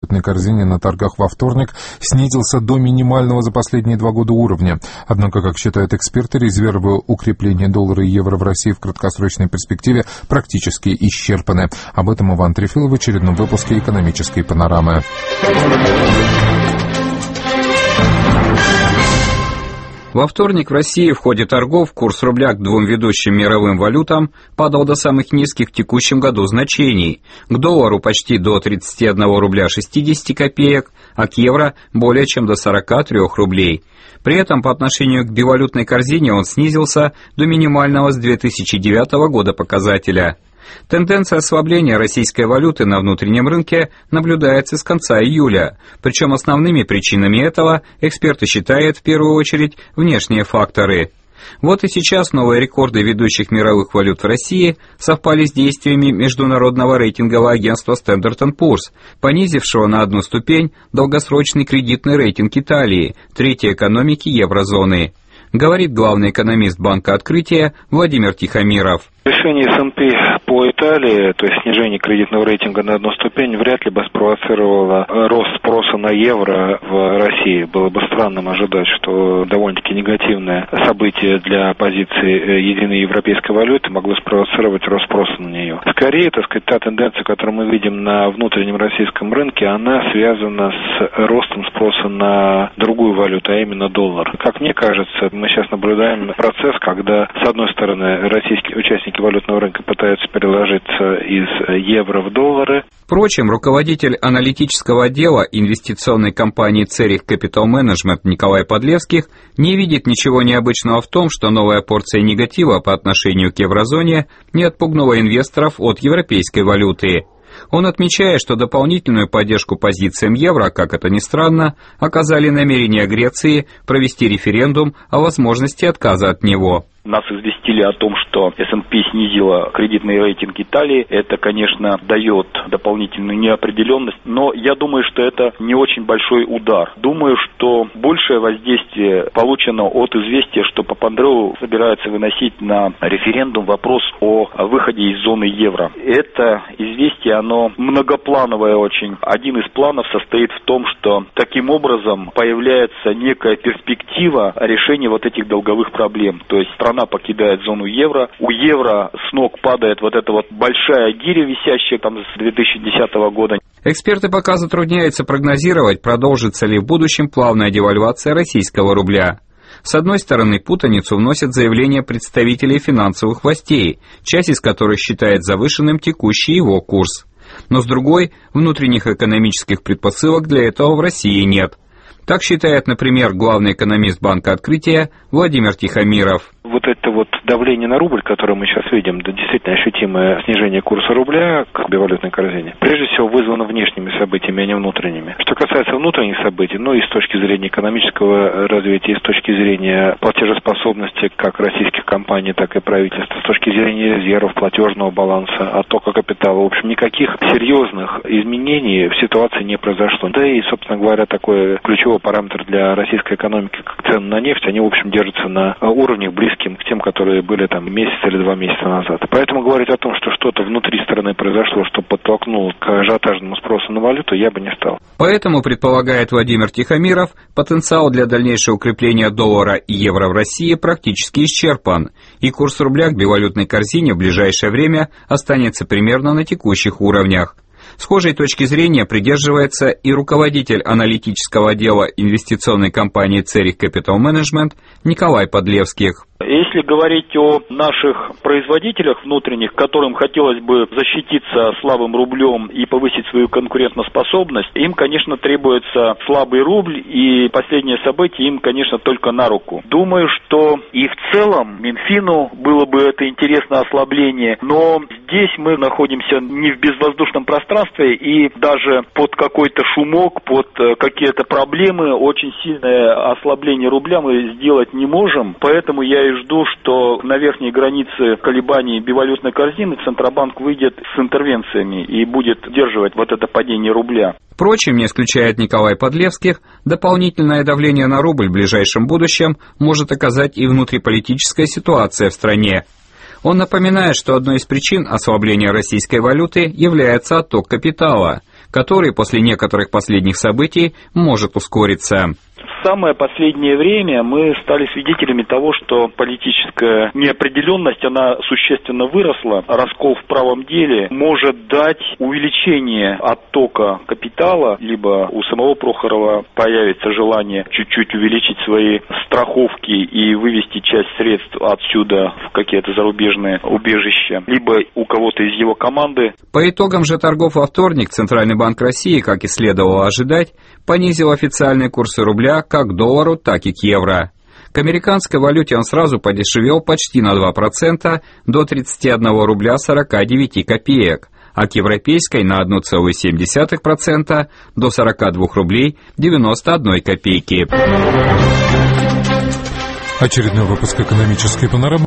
валютной корзине на торгах во вторник снизился до минимального за последние 2 года уровня. Однако, как считают эксперты, резервы укрепления доллара и евро в России в краткосрочной перспективе практически исчерпаны. Об этом Иван Трефилов в очередном выпуске «Экономической панорамы». Во вторник в России в ходе торгов курс рубля к двум ведущим мировым валютам падал до самых низких в текущем году значений. К доллару почти до 31 рубля 60 копеек, а к евро более чем до 43 рублей. При этом по отношению к бивалютной корзине он снизился до минимального с 2009 года показателя. Тенденция ослабления российской валюты на внутреннем рынке наблюдается с конца июля. Причем основными причинами этого эксперты считают в первую очередь внешние факторы. Вот и сейчас новые рекорды ведущих мировых валют в России совпали с действиями международного рейтингового агентства Standard & Poor's, понизившего на 1 ступень долгосрочный кредитный рейтинг Италии, третьей экономики еврозоны. Говорит главный экономист Банка Открытия Владимир Тихомиров. Решение S&P по Италии, то есть снижение кредитного рейтинга на 1 ступень, вряд ли бы спровоцировало рост спроса на евро в России. Было бы странным ожидать, что довольно-таки негативное событие для позиции единой европейской валюты могло спровоцировать рост спроса на нее. Скорее, так сказать, та тенденция, которую мы видим на внутреннем российском рынке, она связана с ростом спроса на другую валюту, а именно доллар. Как мне кажется, мы сейчас наблюдаем процесс, когда, с одной стороны, российские участники валютного рынка пытаются переложиться из евро в доллары. Впрочем, руководитель аналитического отдела инвестиционной компании Церих Capital Management Николай Подлевских не видит ничего необычного в том, что новая порция негатива по отношению к еврозоне не отпугнула инвесторов от европейской валюты. Он отмечает, что дополнительную поддержку позициям евро, как это ни странно, оказали намерения Греции провести референдум о возможности отказа от него. Нас известили о том, что S&P снизила кредитный рейтинг Италии. Это, конечно, дает дополнительную неопределенность, но я думаю, что это не очень большой удар. Думаю, что большее воздействие получено от известия, что Папандреу собирается выносить на референдум вопрос о выходе из зоны евро. Это известие, оно многоплановое очень. Один из планов состоит в том, что таким образом появляется некая перспектива решения вот этих долговых проблем. То есть страна покидает зону евро, у евро с ног падает вот эта вот большая гиря, висящая там с 2010 года. Эксперты пока затрудняются прогнозировать, продолжится ли в будущем плавная девальвация российского рубля. С одной стороны, путаницу вносят заявления представителей финансовых властей, часть из которых считает завышенным текущий его курс. Но с другой, внутренних экономических предпосылок для этого в России нет. Так считает, например, главный экономист Банка Открытия Владимир Тихомиров. Вот это вот давление на рубль, которое мы сейчас видим, да, действительно ощутимое снижение курса рубля к бивалютной корзине, прежде всего вызвано внешними событиями, а не внутренними. Что касается внутренних событий, и с точки зрения экономического развития, и с точки зрения платежеспособности как российских компаний, так и правительства, с точки зрения резервов, платежного баланса, оттока капитала, в общем, никаких серьезных изменений в ситуации не произошло. Да и, собственно говоря, такой ключевой параметр для российской экономики, как цены на нефть, они, в общем, держатся на уровнях близких к тем, которые были там месяц или 2 месяца назад. Поэтому говорить о том, что что-то внутри страны произошло, что подтолкнуло к ажиотажному спросу на валюту, я бы не стал. Поэтому, предполагает Владимир Тихомиров, потенциал для дальнейшего укрепления доллара и евро в России практически исчерпан, и курс рубля к бивалютной корзине в ближайшее время останется примерно на текущих уровнях. Схожей точки зрения придерживается и руководитель аналитического отдела инвестиционной компании Церих Capital Management Николай Подлевских. Если говорить о наших производителях внутренних, которым хотелось бы защититься слабым рублем и повысить свою конкурентоспособность, им, конечно, требуется слабый рубль, и последнее событие им, конечно, только на руку. Думаю, что и в целом Минфину было бы это интересное ослабление, но здесь мы находимся не в безвоздушном пространстве, и даже под какой-то шумок, под какие-то проблемы очень сильное ослабление рубля мы сделать не можем, поэтому я и жду, что на верхней границе колебаний бивалютной корзины Центробанк выйдет с интервенциями и будет сдерживать вот это падение рубля. Впрочем, не исключает Николай Подлевских, дополнительное давление на рубль в ближайшем будущем может оказать и внутриполитическая ситуация в стране. Он напоминает, что одной из причин ослабления российской валюты является отток капитала. который после некоторых последних событий может ускориться. В самое последнее время мы стали свидетелями того, что политическая неопределенность, она существенно выросла. Раскол в правом деле может дать увеличение оттока капитала, либо у самого Прохорова появится желание чуть-чуть увеличить свои страховки и вывести часть средств отсюда в какие-то зарубежные убежища, либо у кого-то из его команды. По итогам же торгов во вторник Центральный банк России, как и следовало ожидать, понизил официальные курсы рубля как к доллару, так и к евро. К американской валюте он сразу подешевел почти на 2% до 31 рубля 49 копеек, а к европейской на 1,7% до 42 рублей 91 копейки. Очередной выпуск «Экономической панорамы»